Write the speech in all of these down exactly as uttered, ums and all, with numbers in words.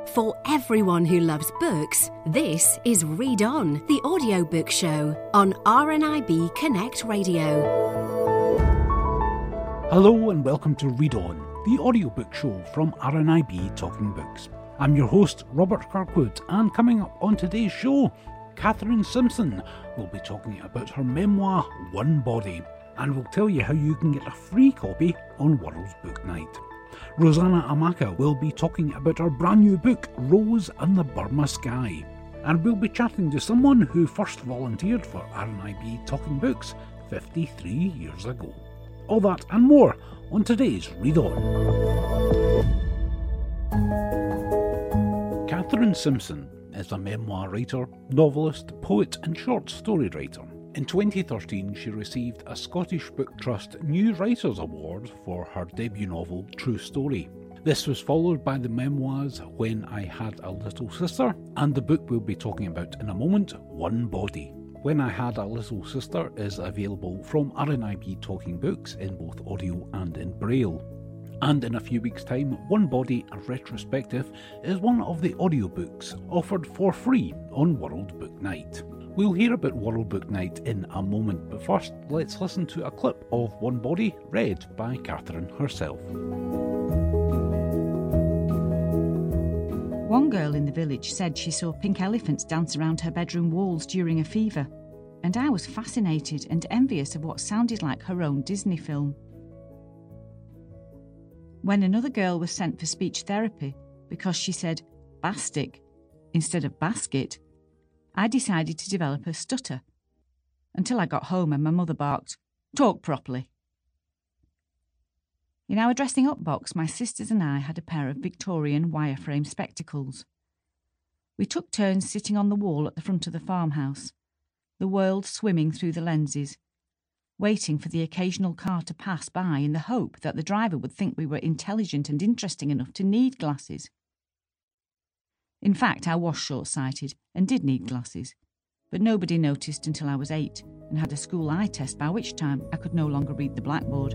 For everyone who loves books, this is Read On, the audiobook show on R N I B Connect Radio. Hello and welcome to Read On, the audiobook show from R N I B Talking Books. I'm your host, Robert Kirkwood, and coming up on today's show, Catherine Simpson will be talking about her memoir, One Body, and will tell you how you can get a free copy on World Book Night. Rosanna Amaka will be talking about her brand new book, Rose and the Burma Sky. And we'll be chatting to someone who first volunteered for R N I B Talking Books fifty-three years ago. All that and more on today's Read On. Catherine Simpson is a memoir writer, novelist, poet and short story writer. In twenty thirteen, she received a Scottish Book Trust New Writers Award for her debut novel, True Story. This was followed by the memoirs When I Had a Little Sister, and the book we'll be talking about in a moment, One Body. When I Had a Little Sister is available from R N I B Talking Books in both audio and in Braille. And in a few weeks' time, One Body, a retrospective, is one of the audiobooks offered for free on World Book Night. We'll hear about World Book Night in a moment, but first let's listen to a clip of One Body read by Catherine herself. One girl in the village said she saw pink elephants dance around her bedroom walls during a fever, and I was fascinated and envious of what sounded like her own Disney film. When another girl was sent for speech therapy because she said bastic instead of basket, I decided to develop a stutter, until I got home and my mother barked, "Talk properly." In our dressing up box, my sisters and I had a pair of Victorian wireframe spectacles. We took turns sitting on the wall at the front of the farmhouse, the world swimming through the lenses, waiting for the occasional car to pass by in the hope that the driver would think we were intelligent and interesting enough to need glasses. In fact, I was short-sighted and did need glasses, but nobody noticed until I was eight and had a school eye test, by which time I could no longer read the blackboard.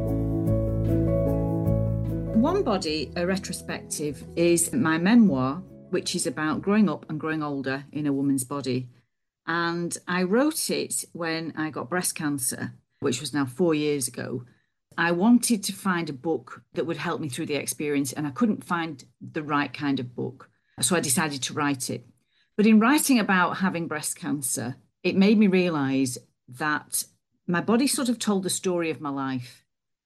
One Body, a retrospective, is my memoir, which is about growing up and growing older in a woman's body. And I wrote it when I got breast cancer, which was now four years ago. I wanted to find a book that would help me through the experience, and I couldn't find the right kind of book. So I decided to write it. But in writing about having breast cancer, it made me realise that my body sort of told the story of my life.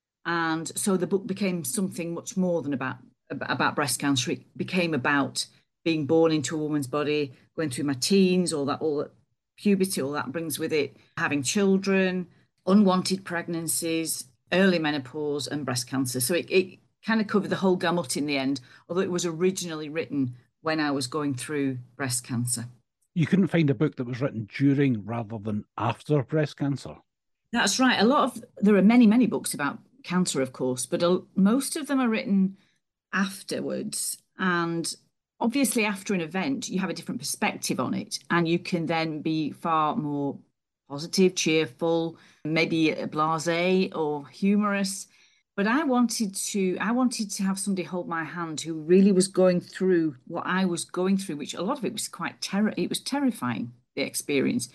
And so the book became something much more than about, about breast cancer. It became about being born into a woman's body, going through my teens, all that, all that puberty, all that brings with it, having children, unwanted pregnancies, early menopause and breast cancer. So it, it kind of covered the whole gamut in the end, although it was originally written when I was going through breast cancer. You couldn't find a book that was written during rather than after breast cancer? That's right. A lot of, there are many, many books about cancer, of course, but a, most of them are written afterwards. And obviously after an event, you have a different perspective on it, and you can then be far more positive, cheerful, maybe blasé or humorous. But I wanted to, I wanted to have somebody hold my hand who really was going through what I was going through, which a lot of it was quite terror. It was terrifying, the experience.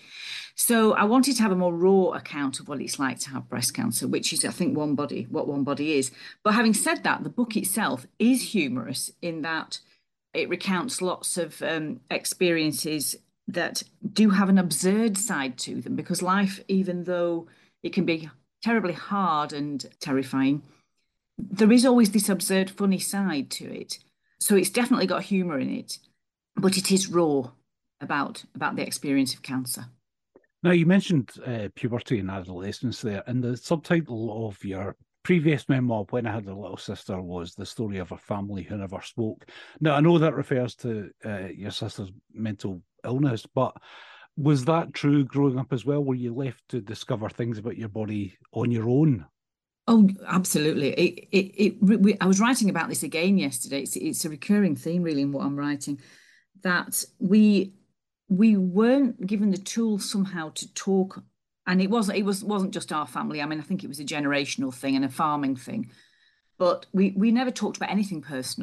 So I wanted to have a more raw account of what it's like to have breast cancer, which is, I think, One Body, what One Body is. But having said that, the book itself is humorous in that it recounts lots of um, experiences that do have an absurd side to them, because life, even though it can be terribly hard and terrifying, there is always this absurd, funny side to it. So it's definitely got humour in it, but it is raw about, about the experience of cancer. Now, you mentioned uh, puberty and adolescence there, and the subtitle of your previous memoir, When I Had a Little Sister, was The Story of a Family Who Never Spoke. Now, I know that refers to uh, your sister's mental illness, but was that true growing up as well? Were you left to discover things about your body on your own? Oh, absolutely. It, it, it, we, I was writing about this again yesterday. It's, it's a recurring theme, really, in what I'm writing, that we we weren't given the tools somehow to talk. And it wasn't it was wasn't just our family. I mean, I think it was a generational thing and a farming thing. But we we never talked about anything personal.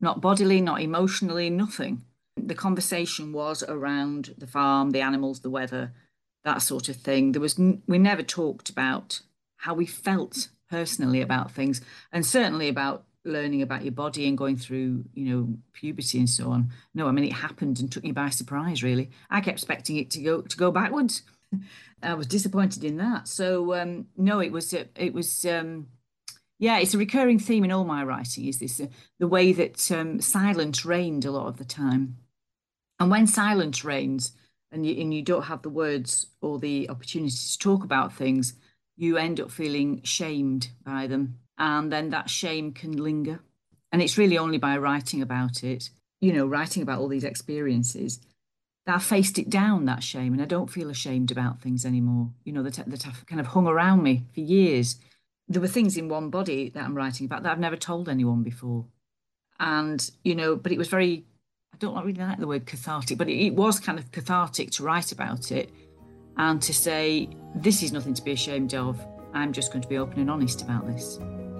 not bodily, not emotionally, nothing. The conversation was around the farm, the animals, the weather, that sort of thing. There was n- we never talked about how we felt personally about things, and certainly about learning about your body and going through, you know, puberty and so on. No, I mean it happened and took you by surprise, really. I kept expecting it to go to go backwards. I was disappointed in that. So um, no, it was it was um, yeah, it's a recurring theme in all my writing. Is this uh, the way that um, silence reigned a lot of the time, and when silence reigns, and you and you don't have the words or the opportunity to talk about things, you end up feeling shamed by them, and then that shame can linger. And it's really only by writing about it, you know, writing about all these experiences, that I faced it down, that shame, and I don't feel ashamed about things anymore, you know, that, that have kind of hung around me for years. There were things in One Body that I'm writing about that I've never told anyone before. And, you know, but it was very, I don't really like the word cathartic, but it, it was kind of cathartic to write about it and to say, this is nothing to be ashamed of. I'm just going to be open and honest about this.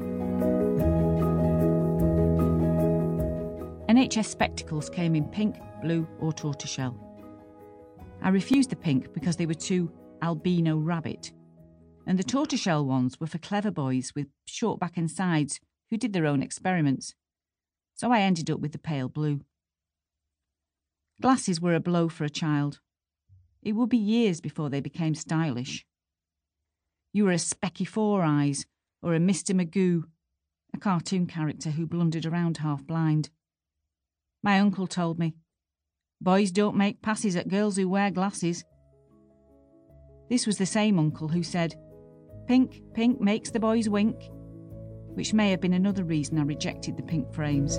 N H S spectacles came in pink, blue or tortoiseshell. I refused the pink because they were too albino rabbit, and the tortoiseshell ones were for clever boys with short back and sides who did their own experiments. So I ended up with the pale blue. Glasses were a blow for a child. It would be years before they became stylish. You were a Specky Four Eyes or a Mister Magoo, a cartoon character who blundered around half blind. My uncle told me, boys don't make passes at girls who wear glasses. This was the same uncle who said, pink, pink makes the boys wink, which may have been another reason I rejected the pink frames.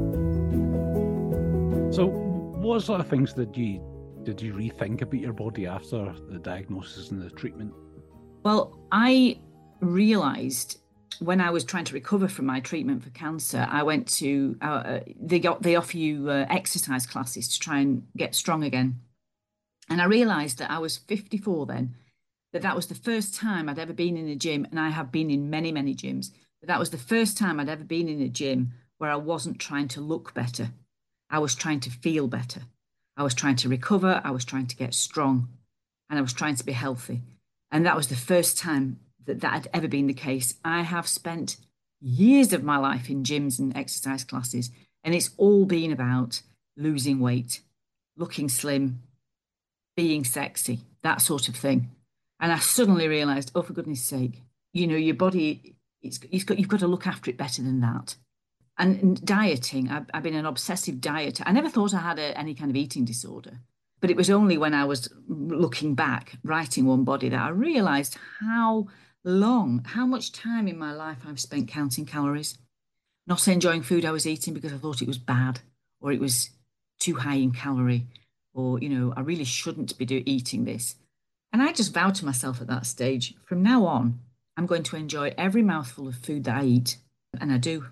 So, what sort of things did you did you rethink about your body after the diagnosis and the treatment? Well, I realised when I was trying to recover from my treatment for cancer, I went to, uh, they got they offer you uh, exercise classes to try and get strong again. And I realised that I was fifty-four then, that that was the first time I'd ever been in a gym, and I have been in many, many gyms, but that was the first time I'd ever been in a gym where I wasn't trying to look better. I was trying to feel better. I was trying to recover. I was trying to get strong, and I was trying to be healthy. And that was the first time that that had ever been the case. I have spent years of my life in gyms and exercise classes, and it's all been about losing weight, looking slim, being sexy, that sort of thing. And I suddenly realised, oh, for goodness sake, you know, your body, it's, it's got, you've got to look after it better than that. And, and dieting, I've, I've been an obsessive dieter. I never thought I had a, any kind of eating disorder. But it was only when I was looking back, writing One Body, that I realised how long, how much time in my life I've spent counting calories, not enjoying food I was eating because I thought it was bad or it was too high in calorie, or, you know, I really shouldn't be do, eating this. And I just vowed to myself at that stage, from now on, I'm going to enjoy every mouthful of food that I eat. And I do.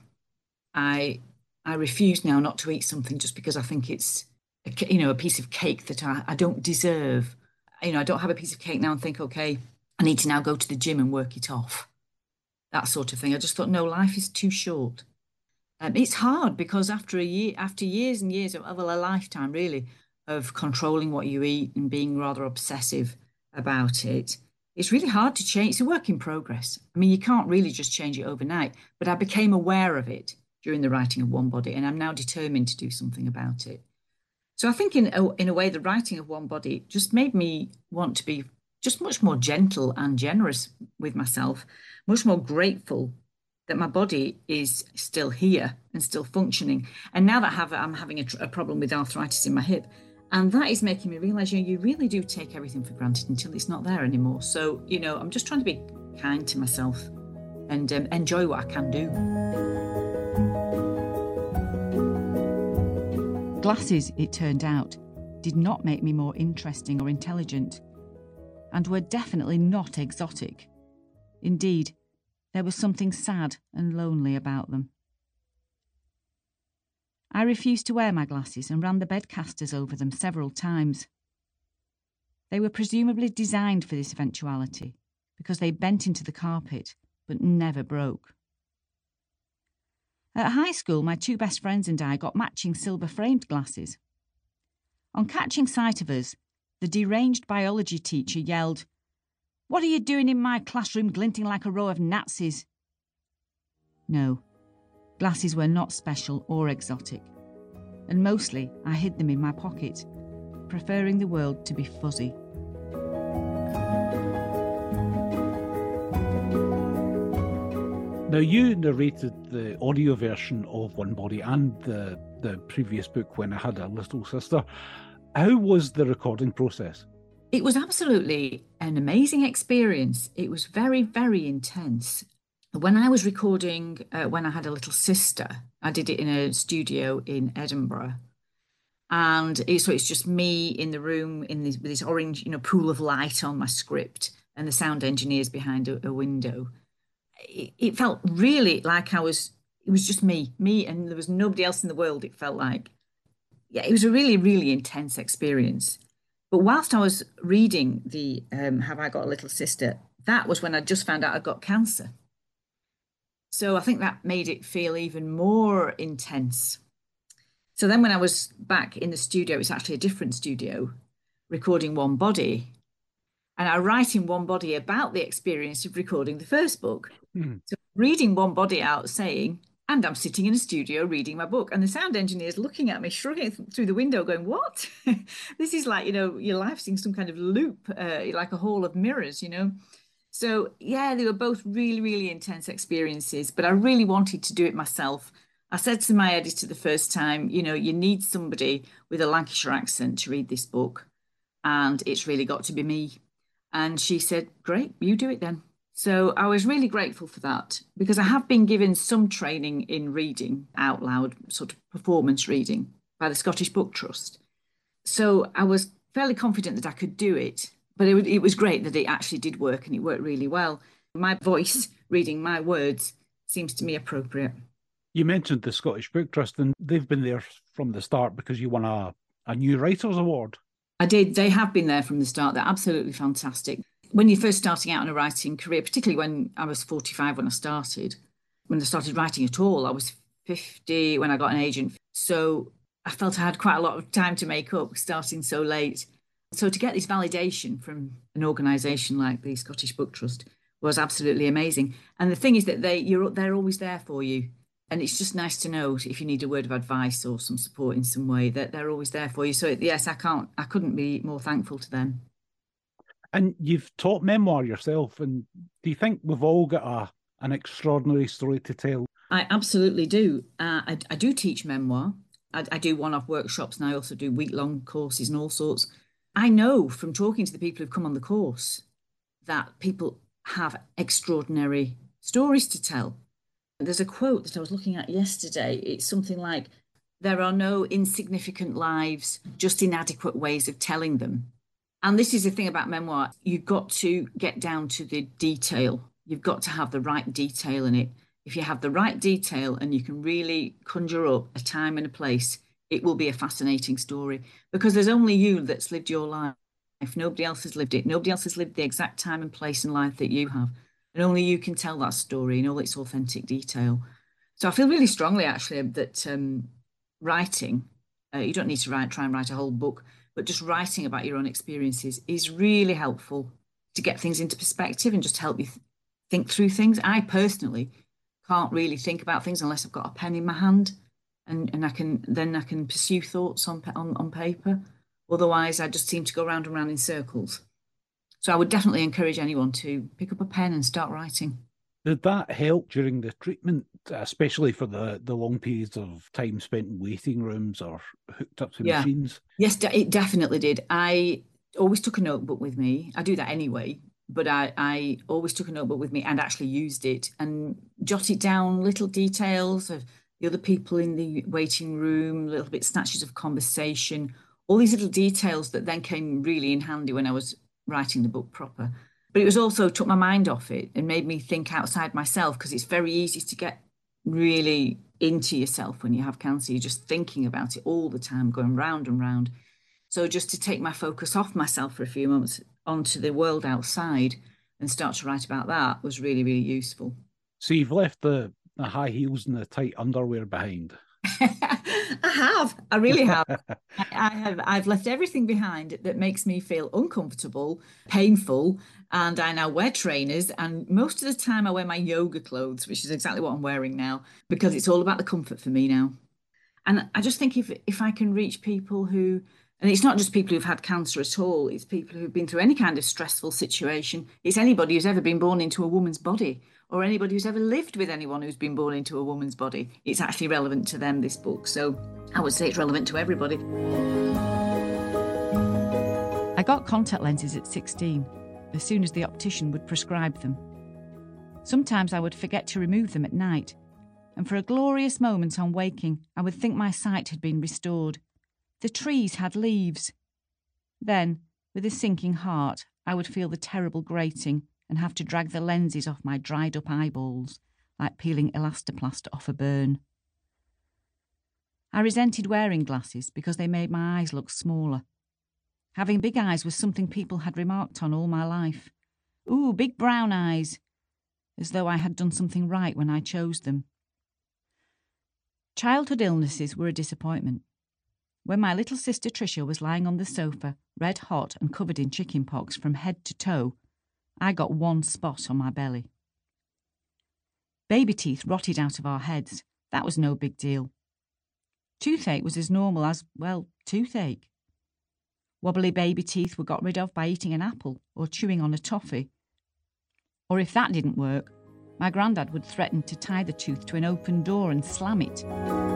I I refuse now not to eat something just because I think it's, a, you know, a piece of cake that I, I don't deserve. You know, I don't have a piece of cake now and think, okay, I need to now go to the gym and work it off. That sort of thing. I just thought, no, life is too short. Um, it's hard because after a year, after years and years of, well, a lifetime really, of controlling what you eat and being rather obsessive about it, it's really hard to change. It's a work in progress. I mean, you can't really just change it overnight, but I became aware of it during the writing of One Body, and I'm now determined to do something about it. So I think in a, in a way, the writing of One Body just made me want to be just much more gentle and generous with myself, much more grateful that my body is still here and still functioning. And now that I have, I'm having a, a problem with arthritis in my hip, and that is making me realize, you know, you really do take everything for granted until it's not there anymore. So, you know, I'm just trying to be kind to myself and um, enjoy what I can do. Glasses, it turned out, did not make me more interesting or intelligent, and were definitely not exotic. Indeed, there was something sad and lonely about them. I refused to wear my glasses and ran the bed casters over them several times. They were presumably designed for this eventuality, because they bent into the carpet, but never broke. At high school, my two best friends and I got matching silver-framed glasses. On catching sight of us, the deranged biology teacher yelled, "What are you doing in my classroom glinting like a row of Nazis?" No, glasses were not special or exotic, and mostly I hid them in my pocket, preferring the world to be fuzzy. Now, you narrated the audio version of One Body and the, the previous book, When I Had a Little Sister. How was the recording process? It was absolutely an amazing experience. It was very, very intense. When I was recording uh, When I Had a Little Sister, I did it in a studio in Edinburgh. And it, so it's just me in the room in this, with this orange, you know, pool of light on my script and the sound engineers behind a, a window. It, it felt really like I was, it was just me, me, and there was nobody else in the world, it felt like. Yeah, it was a really, really intense experience. But whilst I was reading the um, Have I Got a Little Sister, that was when I just found out I got cancer. So I think that made it feel even more intense. So then when I was back in the studio, it's actually a different studio, recording One Body. And I write in One Body about the experience of recording the first book. Mm. So reading One Body out saying, and I'm sitting in a studio reading my book, and the sound engineer's looking at me, shrugging through the window going, what? This is like, you know, your life's in some kind of loop, uh, like a hall of mirrors, you know? So yeah, they were both really, really intense experiences, but I really wanted to do it myself. I said to my editor the first time, you know, you need somebody with a Lancashire accent to read this book, and it's really got to be me. And she said, great, you do it then. So I was really grateful for that, because I have been given some training in reading out loud, sort of performance reading by the Scottish Book Trust. So I was fairly confident that I could do it, but it, it was great that it actually did work, and it worked really well. My voice reading my words seems to me appropriate. You mentioned the Scottish Book Trust, and they've been there from the start because you won a, a New Writers Award. I did. They have been there from the start. They're absolutely fantastic. When you're first starting out in a writing career, particularly when I was forty-five when I started, when I started writing at all, I was fifty when I got an agent. So I felt I had quite a lot of time to make up starting so late. So to get this validation from an organisation like the Scottish Book Trust was absolutely amazing. And the thing is that they, you're, they're always there for you. And it's just nice to know if you need a word of advice or some support in some way, that they're always there for you. So yes, I can't, I couldn't be more thankful to them. And you've taught memoir yourself, and do you think we've all got a an extraordinary story to tell? I absolutely do. Uh, I, I do teach memoir. I, I do one-off workshops, and I also do week-long courses and all sorts. I know from talking to the people who've come on the course that people have extraordinary stories to tell. There's a quote that I was looking at yesterday. It's something like, there are no insignificant lives, just inadequate ways of telling them. And this is the thing about memoir. You've got to get down to the detail. You've got to have the right detail in it. If you have the right detail and you can really conjure up a time and a place, it will be a fascinating story, because there's only you that's lived your life. If nobody else has lived it, nobody else has lived the exact time and place in life that you have. And only you can tell that story in all its authentic detail. So I feel really strongly, actually, that um, writing, uh, you don't need to write, try and write a whole book, but just writing about your own experiences is really helpful to get things into perspective and just help you th- think through things. I personally can't really think about things unless I've got a pen in my hand, and, and I can then I can pursue thoughts on, on, on paper. Otherwise, I just seem to go round and round in circles. So I would definitely encourage anyone to pick up a pen and start writing. Did that help during the treatment, especially for the, the long periods of time spent in waiting rooms or hooked up to yeah. machines? Yes, it definitely did. I always took a notebook with me. I do that anyway, but I, I always took a notebook with me and actually used it and jotted down little details of the other people in the waiting room, little bit snatches of conversation, all these little details that then came really in handy when I was writing the book proper. But it was also took my mind off it and made me think outside myself, because it's very easy to get really into yourself when you have cancer. You're just thinking about it all the time, going round and round. So just to take my focus off myself for a few moments onto the world outside and start to write about that was really, really useful. So you've left the the high heels and the tight underwear behind? I have. I really have. I have. I've left everything behind that makes me feel uncomfortable, painful, and I now wear trainers. And most of the time, I wear my yoga clothes, which is exactly what I'm wearing now, because it's all about the comfort for me now. And I just think if if I can reach people who, and it's not just people who've had cancer at all, it's people who've been through any kind of stressful situation. It's anybody who's ever been born into a woman's body, or anybody who's ever lived with anyone who's been born into a woman's body. It's actually relevant to them, this book. So I would say it's relevant to everybody. I got contact lenses at sixteen, as soon as the optician would prescribe them. Sometimes I would forget to remove them at night, and for a glorious moment on waking, I would think my sight had been restored. The trees had leaves. Then, with a sinking heart, I would feel the terrible grating and have to drag the lenses off my dried-up eyeballs, like peeling elastoplast off a burn. I resented wearing glasses because they made my eyes look smaller. Having big eyes was something people had remarked on all my life. Ooh, big brown eyes, as though I had done something right when I chose them. Childhood illnesses were a disappointment. When my little sister Tricia was lying on the sofa, red hot and covered in chicken pox from head to toe, I got one spot on my belly. Baby teeth rotted out of our heads. That was no big deal. Toothache was as normal as, well, toothache. Wobbly baby teeth were got rid of by eating an apple or chewing on a toffee. Or if that didn't work, my grandad would threaten to tie the tooth to an open door and slam it.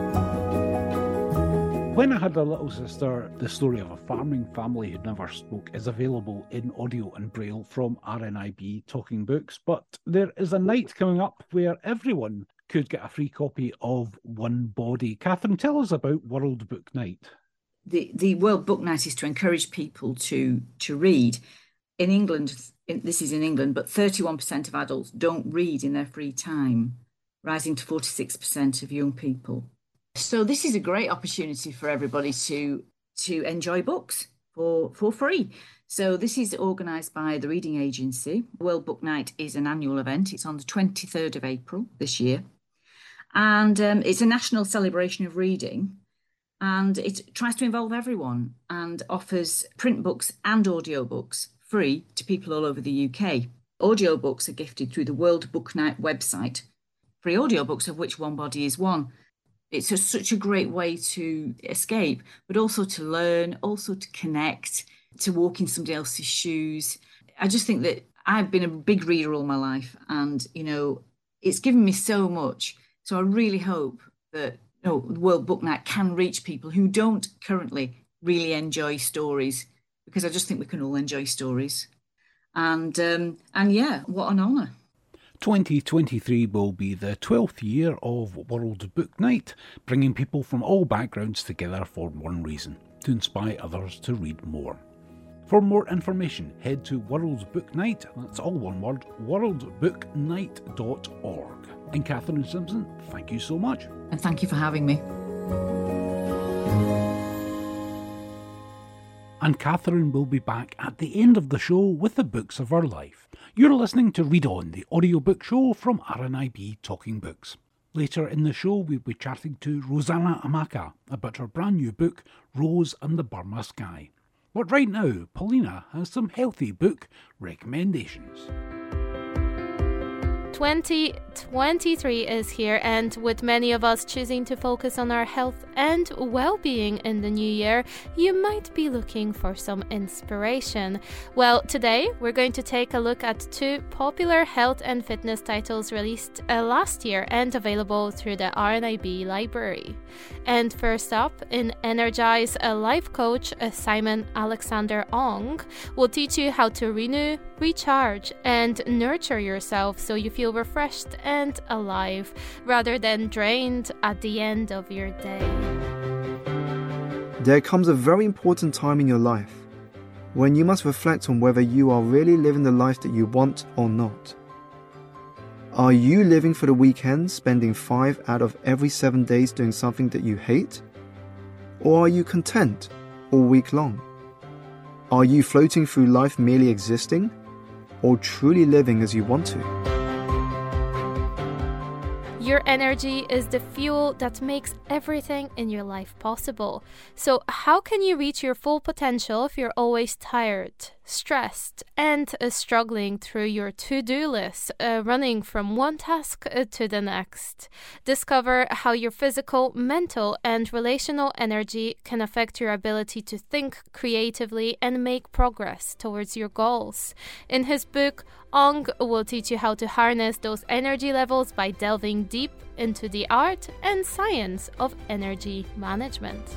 When I Had a Little Sister, the story of a farming family who never spoke, is available in audio and braille from R N I B Talking Books. But there is a night coming up where everyone could get a free copy of One Body. Catherine, tell us about World Book Night. The, the World Book Night is to encourage people to, to read. In England, in, this is in England, but thirty-one percent of adults don't read in their free time, rising to forty-six percent of young people. So this is a great opportunity for everybody to, to enjoy books for, for free. So this is organised by the Reading Agency. World Book Night is an annual event. It's on the twenty-third of April this year. And um, it's a national celebration of reading. And it tries to involve everyone and offers print books and audiobooks free to people all over the U K. Audiobooks are gifted through the World Book Night website. Free audiobooks, of which One Body is one. It's a, such a great way to escape, but also to learn, also to connect, to walk in somebody else's shoes. I just think that I've been a big reader all my life, and, you know, it's given me so much. So I really hope that, you know, World Book Night can reach people who don't currently really enjoy stories, because I just think we can all enjoy stories. And, um, and yeah, what an honour. twenty twenty-three will be the twelfth year of World Book Night, bringing people from all backgrounds together for one reason: to inspire others to read more. For more information, head to World Book Night, that's all one word, world book night dot org. And Catherine Simpson, thank you so much. And thank you for having me. And Catherine will be back at the end of the show with the books of her life. You're listening to Read On, the audiobook show from R N I B Talking Books. Later in the show, we'll be chatting to Rosanna Amaka about her brand new book, Rose and the Burma Sky. But right now, Paulina has some healthy book recommendations. twenty twenty-three is here, and with many of us choosing to focus on our health and well-being in the new year, you might be looking for some inspiration. Well, today we're going to take a look at two popular health and fitness titles released uh, last year and available through the R N I B library. And first up, in Energize, a life coach, uh, Simon Alexander Ong, will teach you how to renew, recharge, and nurture yourself so you feel refreshed and alive rather than drained at the end of your day. There comes a very important time in your life when you must reflect on whether you are really living the life that you want or not. Are you living for the weekend, spending five out of every seven days doing something that you hate? Or are you content all week long? Are you floating through life merely existing, or truly living as you want to? Your energy is the fuel that makes everything in your life possible. So how can you reach your full potential if you're always tired, stressed, and uh, struggling through your to-do list, uh, running from one task uh, to the next? Discover how your physical, mental, and relational energy can affect your ability to think creatively and make progress towards your goals. In his book, Ong will teach you how to harness those energy levels by delving deep into the art and science of energy management.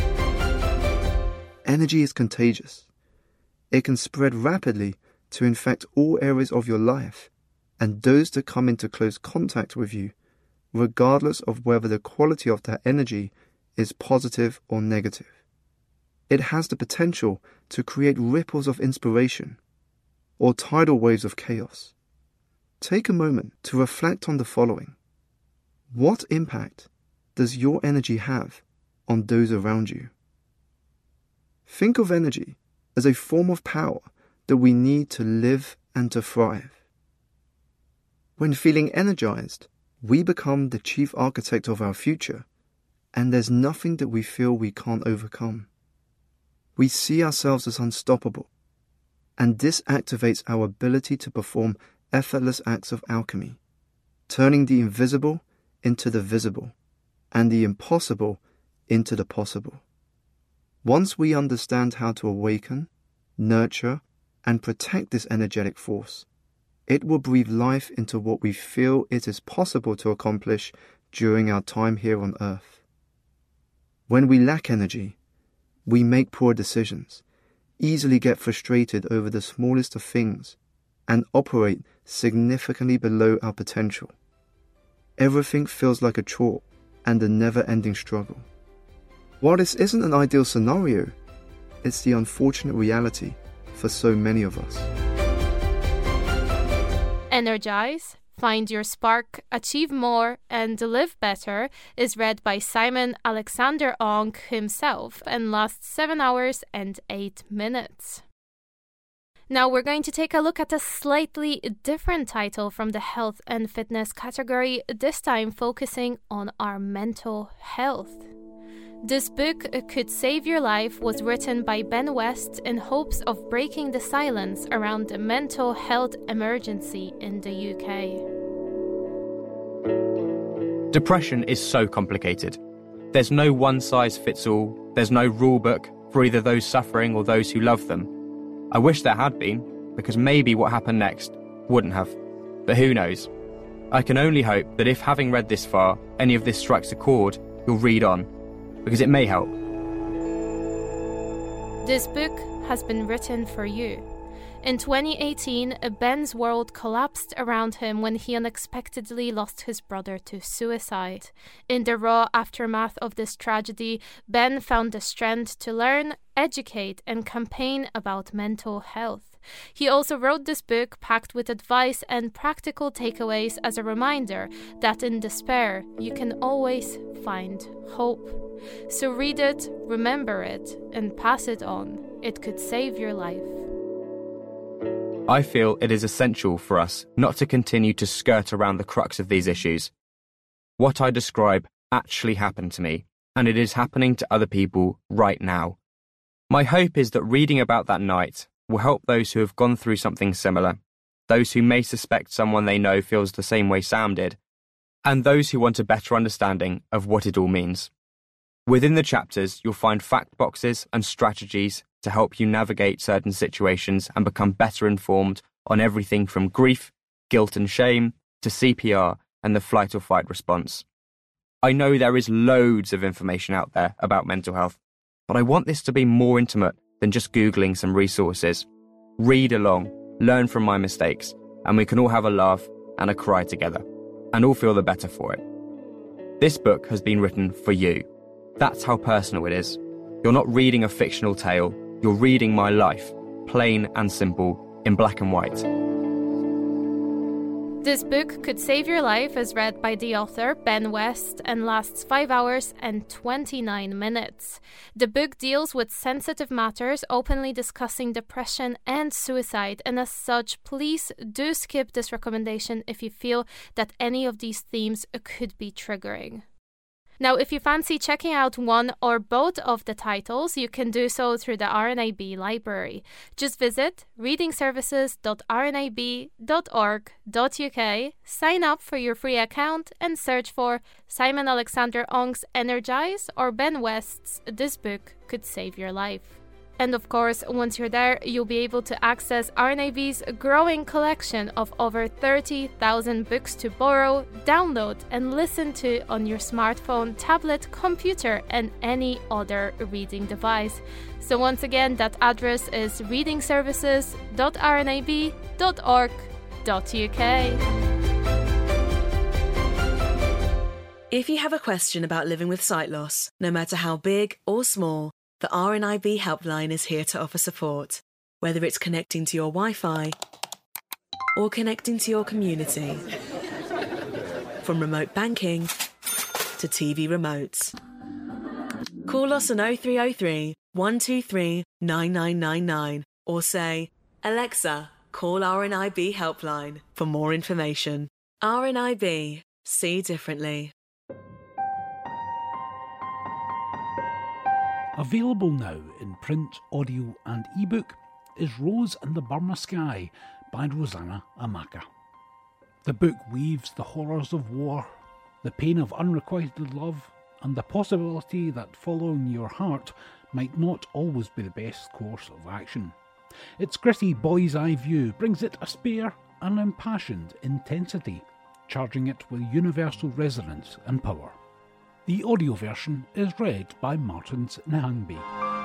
Energy is contagious. It can spread rapidly to infect all areas of your life and those that come into close contact with you, regardless of whether the quality of that energy is positive or negative. It has the potential to create ripples of inspiration or tidal waves of chaos. Take a moment to reflect on the following. What impact does your energy have on those around you? Think of energy as a form of power that we need to live and to thrive. When feeling energized, we become the chief architect of our future, and there's nothing that we feel we can't overcome. We see ourselves as unstoppable, and this activates our ability to perform effortless acts of alchemy, turning the invisible into the visible, and the impossible into the possible. Once we understand how to awaken, nurture, and protect this energetic force, it will breathe life into what we feel it is possible to accomplish during our time here on Earth. When we lack energy, we make poor decisions, easily get frustrated over the smallest of things, and operate significantly below our potential. Everything feels like a chore and a never-ending struggle. While this isn't an ideal scenario, it's the unfortunate reality for so many of us. Energize, Find Your Spark, Achieve More, and Live Better is read by Simon Alexander Ong himself and lasts seven hours and eight minutes. Now we're going to take a look at a slightly different title from the health and fitness category, this time focusing on our mental health. This book, Could Save Your Life, was written by Ben West in hopes of breaking the silence around the mental health emergency in the U K. Depression is so complicated. There's no one-size-fits-all, there's no rule book for either those suffering or those who love them. I wish there had been, because maybe what happened next wouldn't have. But who knows? I can only hope that if, having read this far, any of this strikes a chord, you'll read on, because it may help. This book has been written for you. In twenty eighteen, Ben's world collapsed around him when he unexpectedly lost his brother to suicide. In the raw aftermath of this tragedy, Ben found the strength to learn, educate, and campaign about mental health. He also wrote this book packed with advice and practical takeaways as a reminder that in despair, you can always find hope. So read it, remember it, and pass it on. It could save your life. I feel it is essential for us not to continue to skirt around the crux of these issues. What I describe actually happened to me, and it is happening to other people right now. My hope is that reading about that night will help those who have gone through something similar, those who may suspect someone they know feels the same way Sam did, and those who want a better understanding of what it all means. Within the chapters, you'll find fact boxes and strategies to help you navigate certain situations and become better informed on everything from grief, guilt and shame, to C P R and the flight or fight response. I know there is loads of information out there about mental health, but I want this to be more intimate than just Googling some resources. Read along, learn from my mistakes, and we can all have a laugh and a cry together, and all feel the better for it. This book has been written for you. That's how personal it is. You're not reading a fictional tale, you're reading my life, plain and simple, in black and white. This book could save your life is read by the author, Ben West, and lasts five hours and twenty-nine minutes. The book deals with sensitive matters, openly discussing depression and suicide, and as such, please do skip this recommendation if you feel that any of these themes could be triggering. Now, if you fancy checking out one or both of the titles, you can do so through the R N I B library. Just visit reading services dot r n i b dot org dot u k, sign up for your free account, and search for Simon Alexander Ong's Energize or Ben West's This Book Could Save Your Life. And of course, once you're there, you'll be able to access R N I B's growing collection of over thirty thousand books to borrow, download, and listen to on your smartphone, tablet, computer, and any other reading device. So once again, that address is reading services dot r n i b dot org dot u k. If you have a question about living with sight loss, no matter how big or small, the R N I B helpline is here to offer support, whether it's connecting to your Wi-Fi or connecting to your community. From remote banking to T V remotes. Call us on oh three oh three, one two three, nine nine nine nine or say, Alexa, call R N I B helpline for more information. R N I B. See differently. Available now in print, audio and ebook is Rose in the Burma Sky by Rosanna Amaka. The book weaves the horrors of war, the pain of unrequited love, and the possibility that following your heart might not always be the best course of action. Its gritty boy's eye view brings it a spare and impassioned intensity, charging it with universal resonance and power. The audio version is read by Martins Nahangbi.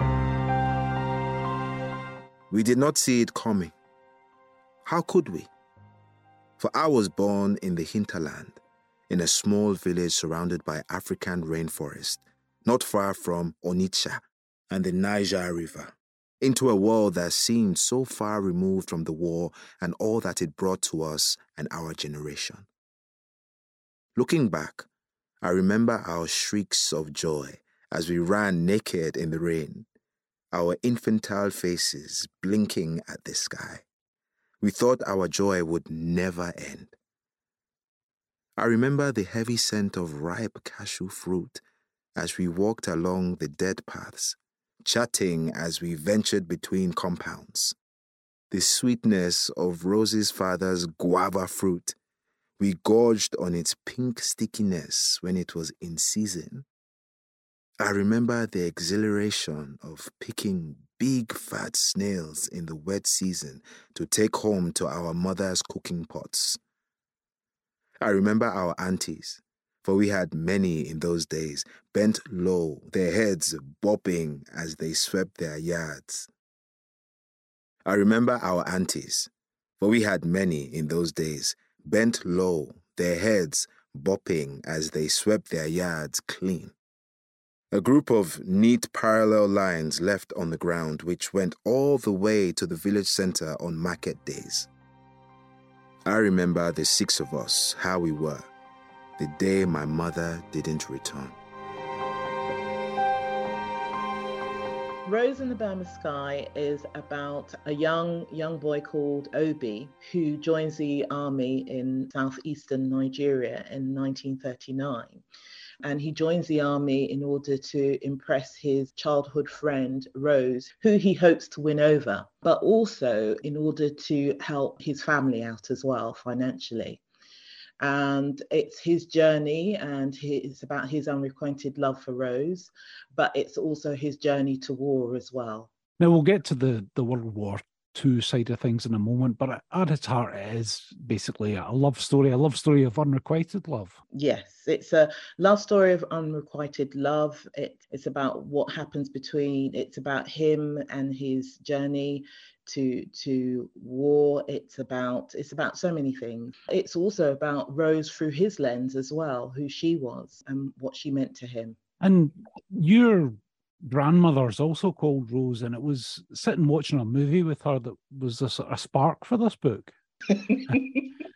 We did not see it coming. How could we? For I was born in the hinterland, in a small village surrounded by African rainforest, not far from Onitsha and the Niger River, into a world that seemed so far removed from the war and all that it brought to us and our generation. Looking back, I remember our shrieks of joy as we ran naked in the rain, our infantile faces blinking at the sky. We thought our joy would never end. I remember the heavy scent of ripe cashew fruit as we walked along the dead paths, chatting as we ventured between compounds. The sweetness of Rose's father's guava fruit. We gorged on its pink stickiness when it was in season. I remember the exhilaration of picking big fat snails in the wet season to take home to our mother's cooking pots. I remember our aunties, for we had many in those days, bent low, their heads bobbing as they swept their yards. I remember our aunties, for we had many in those days, bent low, their heads bopping as they swept their yards clean. A group of neat parallel lines left on the ground which went all the way to the village center on market days. I remember the six of us, how we were, the day my mother didn't return. Rose in the Burma Sky is about a young young boy called Obi who joins the army in southeastern Nigeria in nineteen thirty-nine. And he joins the army in order to impress his childhood friend, Rose, who he hopes to win over, but also in order to help his family out as well financially. And it's his journey, and it's about his unrequited love for Rose, but it's also his journey to war as well. Now, we'll get to the, the World War Two side of things in a moment, but at its heart it is basically a love story, a love story of unrequited love. Yes, it's a love story of unrequited love. It, it's about what happens between, it's about him and his journey to to war. It's about it's about so many things. It's also about Rose through his lens as well, who she was and what she meant to him. And your grandmother's also called Rose, and it was sitting watching a movie with her that was a sort of spark for this book.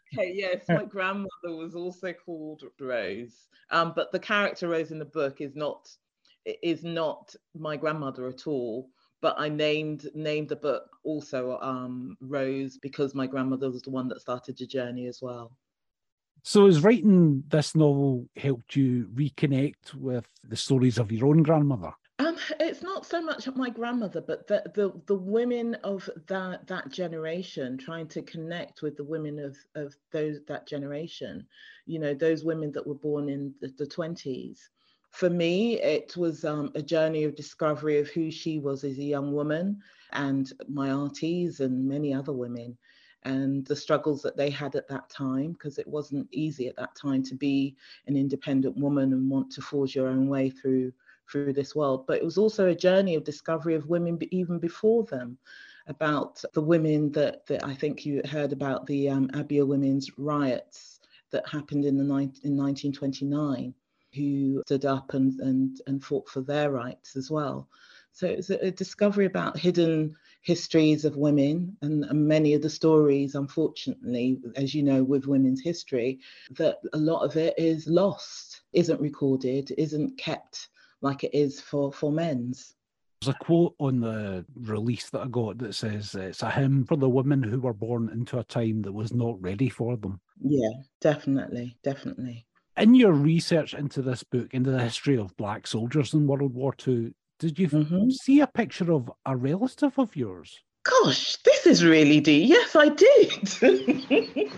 Okay, yes, my grandmother was also called Rose, um, but the character Rose in the book is not is not my grandmother at all. But I named named the book also um, Rose because my grandmother was the one that started the journey as well. So has writing this novel helped you reconnect with the stories of your own grandmother? Um, it's not so much my grandmother, but the, the the women of that that generation, trying to connect with the women of of those that generation, you know, those women that were born in the, the twenties. For me, it was um, a journey of discovery of who she was as a young woman, and my aunties and many other women, and the struggles that they had at that time, because it wasn't easy at that time to be an independent woman and want to forge your own way through through this world. But it was also a journey of discovery of women even before them, about the women that, that I think you heard about, the um, Abia women's riots that happened in the in nineteen twenty-nine, who stood up and, and, and fought for their rights as well. So it's a, a discovery about hidden histories of women, and, and many of the stories, unfortunately, as you know, with women's history, that a lot of it is lost, isn't recorded, isn't kept like it is for, for men's. There's a quote on the release that I got that says, it's a hymn for the women who were born into a time that was not ready for them. Yeah, definitely, definitely. In your research into this book, into the history of Black soldiers in World War Two, did you mm-hmm. see a picture of a relative of yours? Gosh, this is really deep. Yes, I did.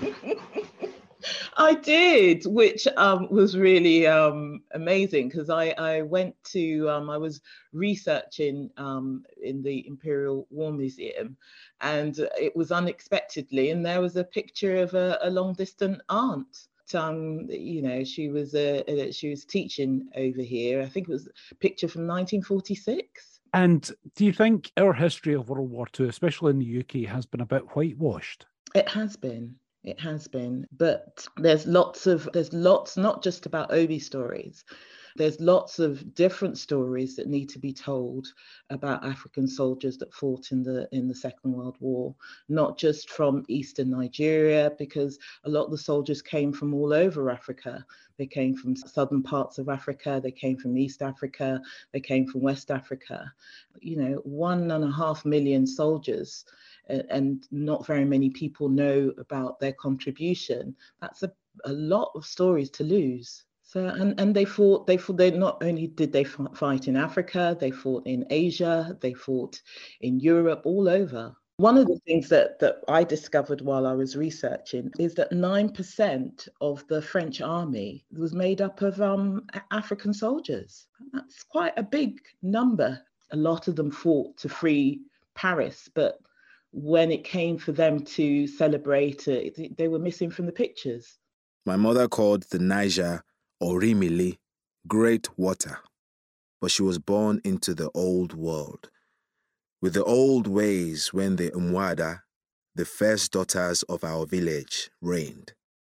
I did, which um, was really um, amazing, because I, I went to, um, I was researching um, in the Imperial War Museum, and it was unexpectedly, and there was a picture of a, a long distant aunt. Um, you know, she was uh, she was teaching over here. I think it was a picture from nineteen forty-six. And do you think our history of World War Two, especially in the U K, has been a bit whitewashed? It has been. It has been, but there's lots of, there's lots, not just about Obi stories. There's lots of different stories that need to be told about African soldiers that fought in the in the Second World War, not just from Eastern Nigeria, because a lot of the soldiers came from all over Africa. They came from southern parts of Africa, they came from East Africa, they came from West Africa. You know, one and a half million soldiers, and not very many people know about their contribution. That's a, a lot of stories to lose. So, and, and they fought, they fought, they not only did they fight in Africa, they fought in Asia, they fought in Europe, all over. One of the things that, that I discovered while I was researching is that nine percent of the French army was made up of um, African soldiers. That's quite a big number. A lot of them fought to free Paris, but when it came for them to celebrate it, they were missing from the pictures. My mother called the Niger Orimili, great water, but she was born into the old world, with the old ways when the Umwada, the first daughters of our village, reigned.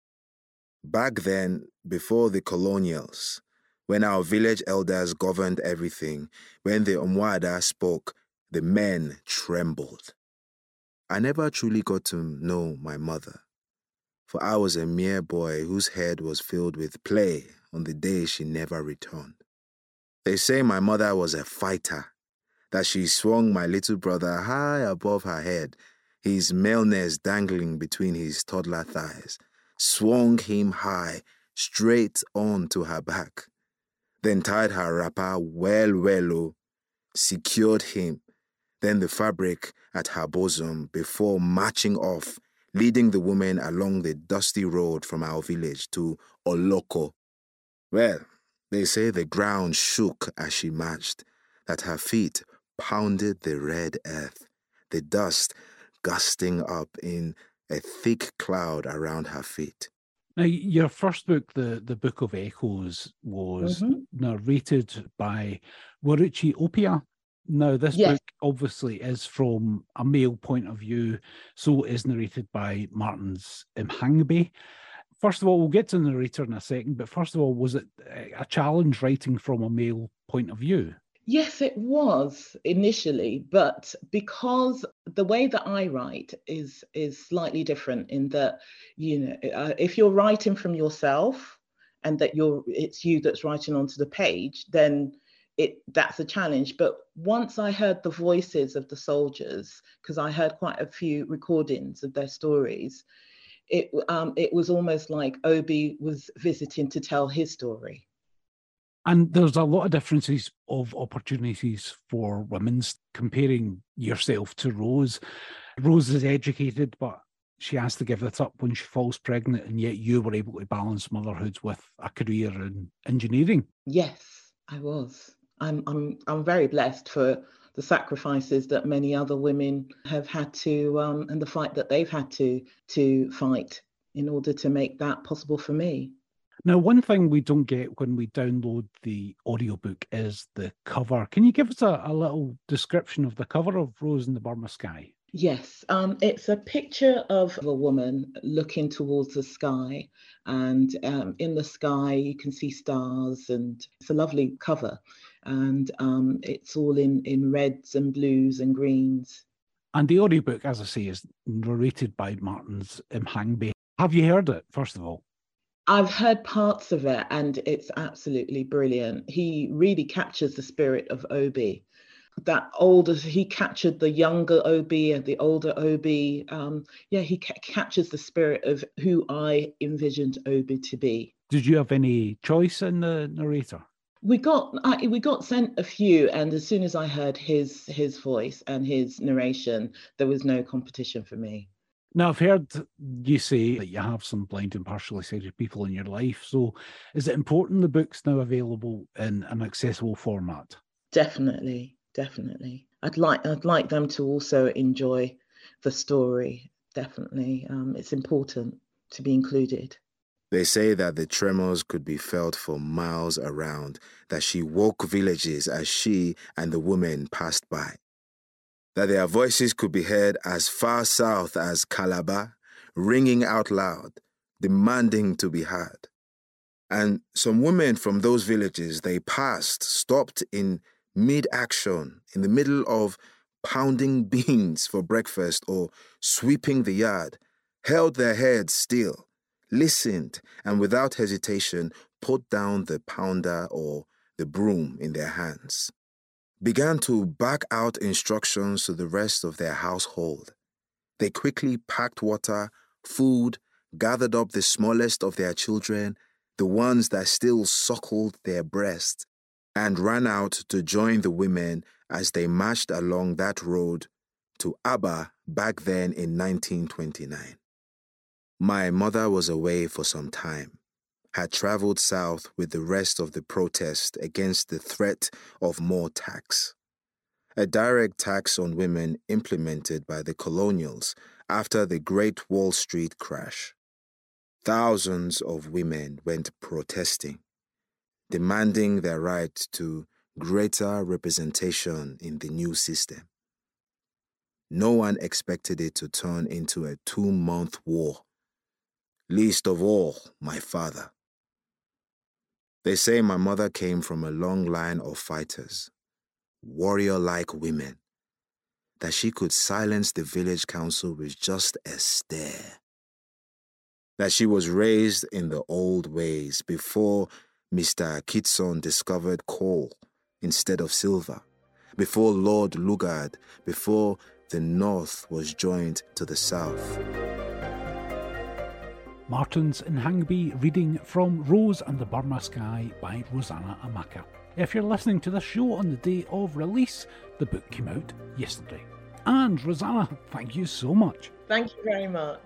Back then, before the colonials, when our village elders governed everything, when the Umwada spoke, the men trembled. I never truly got to know my mother, for I was a mere boy whose head was filled with play on the day she never returned. They say my mother was a fighter, that she swung my little brother high above her head, his maleness dangling between his toddler thighs, swung him high, straight on to her back, then tied her wrapper well, well low, secured him, then the fabric at her bosom before marching off, leading the woman along the dusty road from our village to Oloko. Well, they say the ground shook as she marched, that her feet pounded the red earth, the dust gusting up in a thick cloud around her feet. Now, your first book, the, the Book of Echoes, was mm-hmm. narrated by Waruchi Opia. Now, this yes. book obviously is from a male point of view, so is narrated by Martins Mhangbe. First of all, we'll get to the narrator in a second, but first of all, was it a challenge writing from a male point of view? Yes, it was initially, but because the way that I write is is slightly different in that, you know, uh, if you're writing from yourself and that you're it's you that's writing onto the page, then it that's a challenge. But once I heard the voices of the soldiers, because I heard quite a few recordings of their stories, it um, it was almost like Obi was visiting to tell his story. And there's a lot of differences of opportunities for women, comparing yourself to Rose. Rose is educated, but she has to give it up when she falls pregnant, and yet you were able to balance motherhood with a career in engineering. Yes, I was. I'm I'm I'm very blessed for the sacrifices that many other women have had to, um, and the fight that they've had to to fight in order to make that possible for me. Now, one thing we don't get when we download the audiobook is the cover. Can you give us a, a little description of the cover of Rose in the Burma Sky? Yes, um, it's a picture of a woman looking towards the sky, and um, in the sky you can see stars, and it's a lovely cover, and um, it's all in, in reds and blues and greens. And the audiobook, as I say, is narrated by Martins Mhangbe. Have you heard it, first of all? I've heard parts of it, and it's absolutely brilliant. He really captures the spirit of Obi. That older, he captured the younger Obi and the older Obi. Um, yeah, he ca- captures the spirit of who I envisioned Obi to be. Did you have any choice in the narrator? We got I, we got sent a few, and as soon as I heard his his voice and his narration, there was no competition for me. Now, I've heard you say that you have some blind and partially sighted people in your life. So is it important the book's now available in an accessible format? Definitely, definitely. I'd like I'd like them to also enjoy the story. Definitely. Um, it's important to be included. They say that the tremors could be felt for miles around, that she woke villages as she and the women passed by, that their voices could be heard as far south as Calabar, ringing out loud, demanding to be heard. And some women from those villages they passed stopped in mid-action, in the middle of pounding beans for breakfast or sweeping the yard, held their heads still, listened, and without hesitation put down the pounder or the broom in their hands, began to back out instructions to the rest of their household. They quickly packed water, food, gathered up the smallest of their children, the ones that still suckled their breasts, and ran out to join the women as they marched along that road to Aba back then in nineteen twenty-nine. My mother was away for some time, had traveled south with the rest of the protest against the threat of more tax. A direct tax on women implemented by the colonials after the Great Wall Street crash. Thousands of women went protesting, demanding their right to greater representation in the new system. No one expected it to turn into a two-month war, least of all my father. They say my mother came from a long line of fighters, warrior-like women, that she could silence the village council with just a stare. That she was raised in the old ways before Mister Kitson discovered coal instead of silver, before Lord Lugard, before the North was joined to the South. Martins Mhangbe reading from Rose and the Burma Sky by Rosanna Amaka. If you're listening to this show on the day of release, the book came out yesterday. And Rosanna, thank you so much. Thank you very much.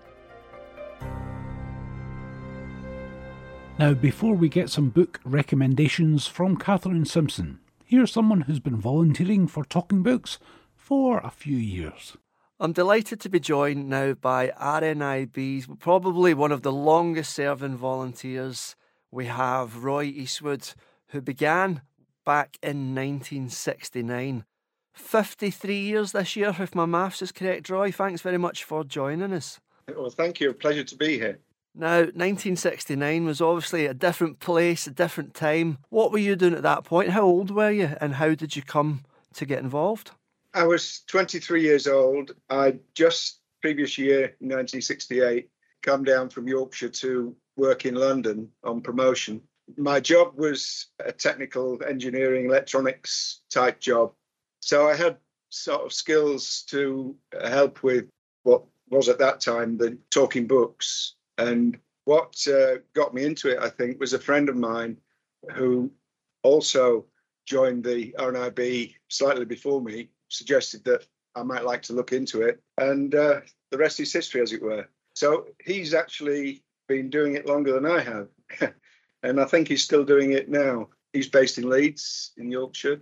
Now, before we get some book recommendations from Catherine Simpson, here's someone who's been volunteering for Talking Books for a few years. I'm delighted to be joined now by R N I B's, probably one of the longest serving volunteers we have, Roy Eastwood, who began back in nineteen sixty-nine. fifty-three years this year, if my maths is correct, Roy. Thanks very much for joining us. Well, thank you. A pleasure to be here. Now, nineteen sixty-nine was obviously a different place, a different time. What were you doing at that point? How old were you, and how did you come to get involved? I was twenty-three years old. I just previous year, nineteen sixty-eight, come down from Yorkshire to work in London on promotion. My job was a technical engineering, electronics type job. So I had sort of skills to help with what was at that time the talking books. And what uh, got me into it, I think, was a friend of mine who also joined the R N I B slightly before me, suggested that I might like to look into it. And uh, the rest is history, as it were. So he's actually been doing it longer than I have. And I think he's still doing it now. He's based in Leeds, in Yorkshire.